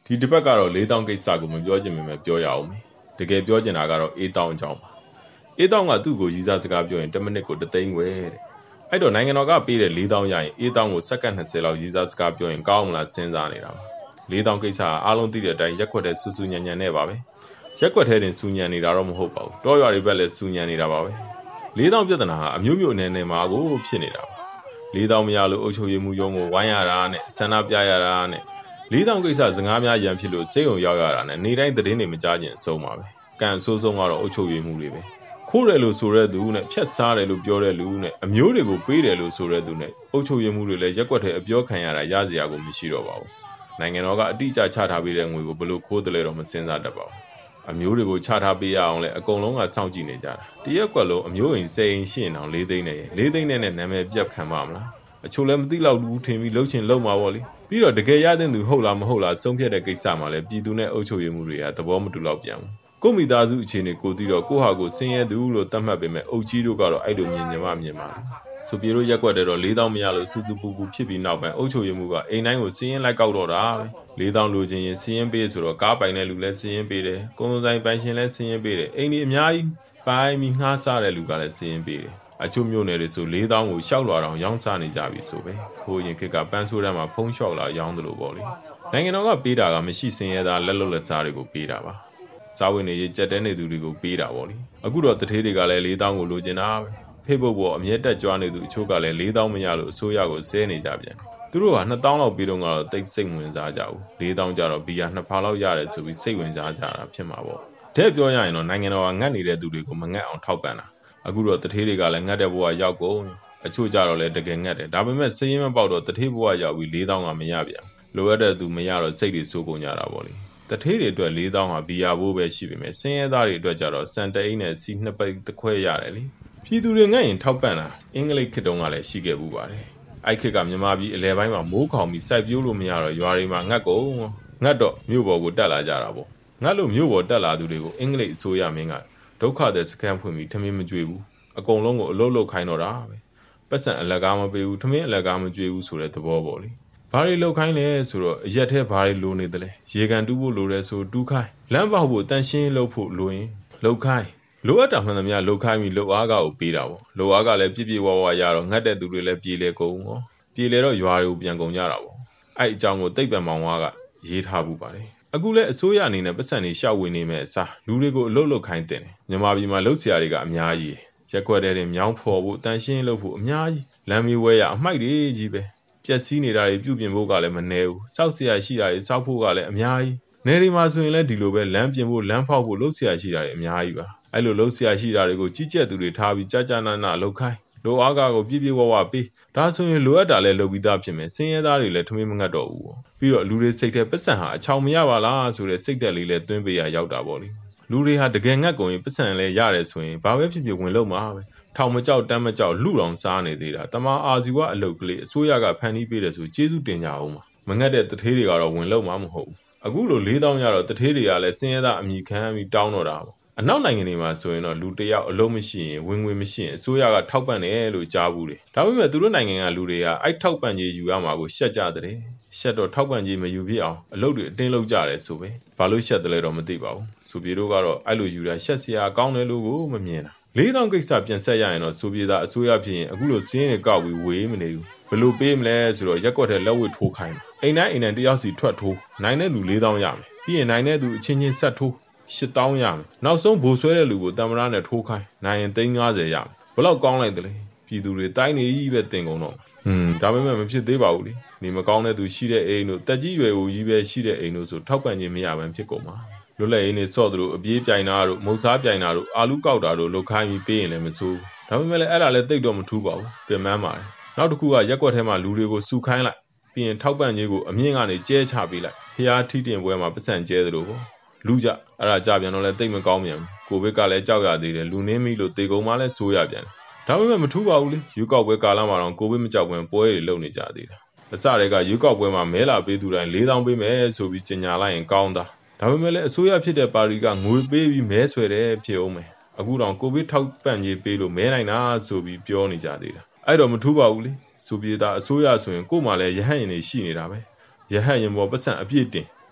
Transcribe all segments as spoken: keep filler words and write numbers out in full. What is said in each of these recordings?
ဒီတစ်ပတ်ကတော့လေးတောင်းကိစ္စကိုမပြောချင်ပေမဲ့ပြောရအောင်တကယ်ပြောချင်တာကတော့အေးတောင်းအကြောင်းပါအေးတောင်းကသူ့ကိုရည်စားစကားပြောရင်တစ်မိနစ်ကိုတစ်သိန်းဝယ်တဲ့အဲ့တော့နိုင်ငံတော်ကပေးတဲ့လေးတောင်းရရင်အေးတောင်းကိုစက္ကန့်နှစ်ဆယ်လောက်ရည်စားစကားပြောရင်ကောင်းမလားစဉ်းစားနေတာပါလေးတောင်းကိစ္စကအားလုံးသိတဲ့အတိုင်းရက်ခွက်တဲ့စူးစူးညံညံနဲ့ပါပဲရက်ခွက်ထဲတင်စူညံနေတာတော့မဟုတ်ပါဘူးတောရွာတွေဘက်လည်းစူညံနေတာပါပဲလေးတောင်းပြဿနာဟာအမျိုးမျိုးအနေနဲ့မှာကိုဖြစ်နေတာပါလေးတောင်းမရလို့အုပ်ချုပ်ရေးမှုရုံးကိုဝိုင်းရတာနဲ့ဆန္ဒပြရတာနဲ့လေးတောင်းကိစ္စစကားများရန်ဖြစ်လို့စိတ်ုံရောက်ရတာနဲ့နေတိုင်းသတင်းတွေမကြားကျင်အဆုံးပါပဲကံအဆိုးဆုံးကတော့အုပ်ချုပ်ရေးမှုတွေပဲခိုးတယ်လို့ဆိုတဲ့သူနဲ့ဖြတ်စားတယ်လို့ပြောတဲ့လူနဲ့အမျိုးတွေကိုပေးတယ်လို့ဆိုတဲ့သူနဲ့အုပ်ချုပ်ရေးမှုတွေလည်းရက်ွက်ထဲအပြောခံရတာရစရာကိုမရှိတော့ပါဘူးနိုင်ငံတော်ကအတိအကျချထားပေးတဲ့ငွေကိုဘလို့ခိုးတယ်လဲတော့မစင်စားတတ်ပါဘူးအမျိုးတွေကိုချထားပေးရအောင်လဲအကုန်လုံးကစောင့်ကြည့်နေကြတာတရက်ကွက်လုံးအမျိုးအိမ်စိန်ရှင်းအောင်လေးသိန်းနဲ့လေးသိန်းနဲ့နာမည်ပြတ်ခံပါမလားအချို့လည်းမသိလောက်ဘူးထင်ပြီးလှုပ်ချင်လှုပ်မှာပေါ့လေပြီးတော့တကယ်ရတဲ့သူဟုတ်လားမဟုတ်လားဆုံးဖြတ်တဲ့ကိစ္စမှာလည်းပြည်သူနဲ့အုပ်ချုပ်ရေးမှုတွေကသဘောမတူတော့ပြန်ဘူးကိုမိသားစုအခြေအနေကိုသိတော့ကိုဟာကိုဆင်းရဲသူလို့သတ်မှတ်ပေမဲ့အုပ်ကြီးတို့ကတော့အဲ့လိုမြင်ညမမြင်ပါဘူးဆိုပြေတို့ရက်ွက်တဲ့တော့လေးတောင်းမရလို့စူးစူးပူပူဖြစ်ပြီးနောက်ပိုင်းအုပ်ချုပ်ရေးမှုကအိမ်တိုင်းကိုစင်းရင်လိုက်ကောက်တော့တာပဲလေးတောင်းလိုချင်ရင်စင်းရင်ပေးဆိုတော့ကားပိုင်တဲ့လူလည်းစင်းရင်ပေးတယ်ကုန်စုံဆိုင်ပိုင်ရှင်လည်းစင်းရင်ပေးတယ်အိမ်ဒီအများကြီးပိုင်းပြီးငှားစားတဲ့လူကလည်းစင်းရင်ပေးတယ်အချို့မျိုးနယ်တွေဆိုလေးတောင်းကိုရှောက်လာတော့ရောင်းစားနေကြပြီဆိုပဲဟိုရင်ခေတ်ကပန်းဆိုးတန်းမှာဖုံးလျှောက်လာရောင်းတယ်လို့ပေါ့လေနိုင်ငံတော်ကပေးတာကမရှိစင်ရသားလက်လုံလက်စားတွေကိုပေးတာပါစားဝင်နေရေးကြက်တဲနေသူတွေကိုပေးတာပေါ့လေအခုတော့တထေးတွေကလည်းလေးတောင်းကိုလိုချင်တာပဲဖေ့ဘုတ်ပေါ်အမြဲတက်ကြွနေသူအချို့ကလည်းလေးတောင်းမရလို့အစိုးရကိုဆဲနေကြပြန်သူတို့ကနှစ်တောင်းလောက်ပြီးတော့ကတော့တိတ်စိတ်ဝင်စားကြဘူးလေးတောင်းကြတော့ဘီယာနှစ်ဖာလောက်ရတယ်ဆိုပြီးစိတ်ဝင်စားကြတာဖြစ်မှာပေါ့တဲ့ပြောရရင်တော့နိုင်ငံတော်ကငတ်နေတဲ့သူတွေကိုမငတ်အောင်ထောက်ပံ့တာအခုတော့တထေးတွေကလည်းငတ်တဲ့ဘဝရောက်ကုန်အချို့ကြတော့လည်းတကယ်ငတ်တယ်ဒါပေမဲ့စည်ရင်မပေါက်တော့တထေးဘဝရောက်ပြီးလေးတောင်းကမရပြန်လိုအပ်တဲ့သူမရတော့စိတ်တွေစိုးကုန်ကြတာပေါ့လေတထေးတွေအတွက်လေးတောင်းဟာဘီယာဘိုးပဲရှိပေမဲ့စင်ရဲသားတွေအတွက်ကြတော့စံတအိတ်နဲ့စီနှစ်ပိတ်တစ်ခွဲရတယ်လေပြည်သူတွေငတ်ရင်ထောက်ပံ့တာအင်္ဂလိပ်ခေတ်တုန်းကလည်းရှိခဲ့ဘူးပါတယ်အဲ့ခေတ်ကမြန်မာပြည်အလဲပိုင်းမှာမိုးခေါင်ပြီးစိုက်ပျိုးလို့မရတော့ရွာတွေမှာငတ်ကုန်ငတ်တော့မြို့ပေါ်ကိုတက်လာကြတာပေါ့ငတ်လို့မြို့ပေါ်တက်လာသူတွေကိုအင်္ဂလိပ်အစိုးရမင်းကဒုက္ခတဲ့စကန်ဖွင့်ပြီးထမင်းမကြွေဘူးအကုန်လုံးကိုအလုတ်လုတ်ခိုင်းတော့တာပဲပတ်စံအလကားမပေးဘူးထမင်းအလကားမကြွေဘူးဆိုတဲ့သဘောပေါ့လေဘာတွေလုတ်ခိုင်းလဲဆိုတော့အရက်ထဲဘာတွေလိုနေတယ်လဲရေကန်တူးဖို့လိုတယ်ဆိုတူးခိုင်းလမ်းပေါက်ဖို့တန်ရှင်းလုပ်ဖို့လိုရင်လုတ်ခိုင်းလိုအပ်တာမှန်သမျှလုတ်ခိုင်းပြီးလုတ်အားကကိုပေးတာပေါ့လုတ်အားကလည်းပြည့်ပြည့်ဝဝရတော့ငတ်တဲ့သူတွေလည်းပြေလေကုန်ရောပြေလေတော့ရွာတွေကိုပြန်ကုန်ကြတာပေါ့အဲ့အကြောင်းကိုတိတ်ပံမောင်ဝါကရေးထားဘူးပါတယ်အခုလဲအစိုးရအနေနဲ့ပတ်စံတွေရှောက်ဝင်နေမဲ့အစားလူတွေကိုအလုတ်လုတ်ခိုင်းတင်တယ်မြန်မာပြည်မှာလုတ်ဆရာတွေကအများကြီးရက်ွက်တဲ့တင်မြောင်းဖော်ဖို့တန်ရှင်းလုပ်ဖို့အများကြီးလမ်းမီဝဲရအမိုက်တွေကြီးပဲပြက်စီးနေတာတွေပြုပြင်ဖို့ကလည်းမနေဘူးစောက်ဆရာရှိတာတွေစောက်ဖို့ကလည်းအများကြီးနေဒီမှာဆိုရင်လည်းဒီလိုပဲလမ်းပြင်ဖို့လမ်းဖောက်ဖို့လှုပ်ဆရာရှိတာတွေအများကြီးပါအဲ့လိုလှုပ်ဆရာရှိတာတွေကိုကြီးကျက်သူတွေထားပြီးကြာကြာနာနာလှုပ်ခိုင်းလိုအားကကိုပြည့်ပြည့်ဝဝပေးဒါဆိုရင်လိုအပ်တာလည်းလုပ်ပြီးသားဖြစ်မယ်စင်ရဲသားတွေလည်းထမင်းမငတ်တော့ဘူးပေါ့ပြီးတော့လူတွေစိတ်ထဲပတ်စံဟာအချောင်မရပါလားဆိုတဲ့စိတ်သက်လေးလည်းသွင်းပေးရရောက်တာပေါ့လေလူတွေဟာတကယ်ငတ်ကုန်ရင်ပတ်စံလည်းရတယ်ဆိုရင်ဘာပဲဖြစ်ဖြစ်ဝင်လို့မှာပဲထောင်မကြောက်တမ်းမကြောက်လူတော်စားနေသေးတာတမအာဇီဝအလုတ်ကလေးအစိုးရကဖန်တီးပေးတယ်ဆိုကျေးဇူးတင်ကြအောင်ပါမငတ်တဲ့တထေးတွေကတော့ဝင်လို့မှာမဟုတ်ဘူးအခုလိုလေးတောင်းရတော့တထေးတွေကလည်းစင်ရဲသားအမိခံပြီးတောင်းတော့တာပေါ့အနောက်နိုင်ငံတွေမှာဆိုရင်တော့လူတယောက်အလုံးမရှိရင်ဝင်ငွေမရှိရင်အစိုးရကထောက်ပံ့တယ်လို့ကြားဘူးတယ်ဒါပေမဲ့သူတို့နိုင်ငံကလူတွေကအဲ့ထောက်ပံ့ကြီးယူရမှာကိုရှက်ကြတဲ့ရှက်တော့ထောက်ပံ့ကြီးမယူပြအောင်အလုပ်တွေအတင်းလုပ်ကြတယ်ဆိုပဲဘာလို့ရှက်တယ်လဲတော့မသိပါဘူးဆိုပြေတို့ကတော့အဲ့လိုယူတာရှက်စရာကောင်းတယ်လို့ကိုမမြင်တာလေးတောင်းကိစ္စပြန်ဆက်ရရင်တော့ဆိုပြေသားအစိုးရဖြစ်ရင်အခုလိုစင်းတွေကောက်ပြီးဝေးမနေဘူးဘယ်လိုပေးမလဲဆိုတော့ရက်ွက်ထဲလက်ဝတ်ထိုးခိုင်းအိမ်တိုင်းအိမ်တိုင်းတယောက်စီထွက်ထိုးနိုင်တဲ့လူလေးတောင်းရမယ်ပြီးရင်နိုင်တဲ့သူအချင်းချင်းဆက်ထိုးရှစ်တောင်းရမယ်နောက်ဆုံးဘိုးဆွဲတဲ့လူကိုတမရနဲ့ထိုးခိုင်းနိုင်ရင်သိန်းငါးဆယ်ရမယ်ဘယ်လောက်ကောင်းလိုက်တယ်လဲပြည်သူတွေတိုင်းနေကြီးပဲတင်ကုန်တော့ဟွန်းဒါပေမဲ့မဖြစ်သေးပါဘူးလေနေမကောင်းတဲ့သူရှိတဲ့အိမ်တို့တက်ကြီးရွယ်ဦးကြီးပဲရှိတဲ့အိမ်တို့ဆိုထောက်ပံ့ခြင်းမရဘဲဖြစ်ကုန်ပါလွတ်လပ်ရေးနေစော့သူတို့အပြေးပြိုင်တာတို့မုတ်စားပြိုင်တာတို့အာလူကောက်တာတို့လုတ်ခိုင်းပြီးပေးရင်လည်းမစိုးဒါပေမဲ့လည်းအဲ့ဒါလည်းတိတ်တော့မထူးပါဘူးပြင်မှန်းပါတယ်နောက်တစ်ခုကရက်ွက်ထဲမှာလူတွေကိုစုခိုင်းလိုက်ပြီးရင်ထောက်ပံ့ခြင်းကိုအမြင့်ကနေကျဲချပေးလိုက်ဖျားထီတင်ပွဲမှာပတ်စံကျဲသလိုပေါ့လူကြအဲ့ဒါကြပြန်တော့လည်းတိတ်မကောင်းပြန်ဘူးကိုဗစ်ကလည်းကြောက်ရသေးတယ်လူနင်းမိလို့တေကုံမှလည်းစိုးရပြန်တယ်ဒါပေမဲ့မထူးပါဘူးလေယူကောက်ပွဲကာလမှာတော့ကိုဗစ်မကြောက်ဘူးပွဲတွေလုပ်နေကြသေးတယ်အစတွေကယူကောက်ပွဲမှာမဲလာပေးသူတိုင်းလေးတောင်းပေးမယ်ဆိုပြီးကြေညာလိုက်ရင်ကောင်းတာဒါပေမဲ့လည်းအစိုးရဖြစ်တဲ့ပါတီကငွေပေးပြီးမဲဆွဲတယ်ဖြစ်အောင်မယ်အခုတော့ကိုဗစ်ထောက်ပံ့ရေးပေးလို့မဲနိုင်တာဆိုပြီးပြောနေကြသေးတာအဲ့တော့မထူးပါဘူးလေဆိုပြေသားအစိုးရဆိုရင်ကို့မှာလည်းရဟန့်ရင်တွေရှိနေတာပဲရဟန့်ရင်ပေါ်ပတ်စံအပြည့်တင်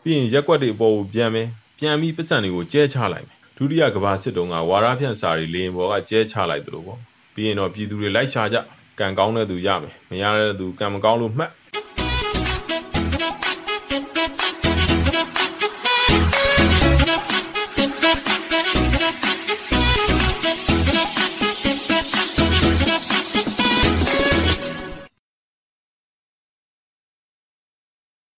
ပြီးရင်ရက်ကွက်တွေအပေါ်ကိုပြန်မယ်ပြန်ပြီးပတ်စံတွေကိုကျဲချလိုက်မယ်ဒုတိယကမ္ဘာစစ်တုန်းကဝါရဖြန့်စာတွေလေရင်ပေါ်ကကျဲချလိုက်သလိုပေါ့ပြီးရင်တော့ပြည်သူတွေလိုက်ရှာကြကံကောင်းတဲ့သူရမယ်မရတဲ့သူကံမကောင်းလို့မှတ်